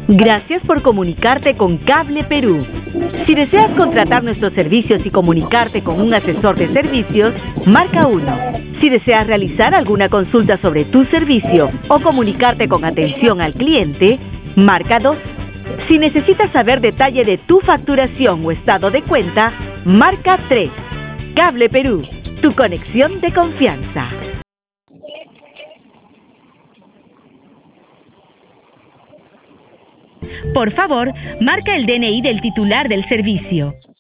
Gracias por comunicarte con Cable Perú. Si deseas contratar nuestros servicios y comunicarte con un asesor de servicios, marca 1. Si deseas realizar alguna consulta sobre tu servicio o comunicarte con atención al cliente, marca 2. Si necesitas saber detalle de tu facturación o estado de cuenta, marca 3. Cable Perú, tu conexión de confianza. Por favor, marca el DNI del titular del servicio.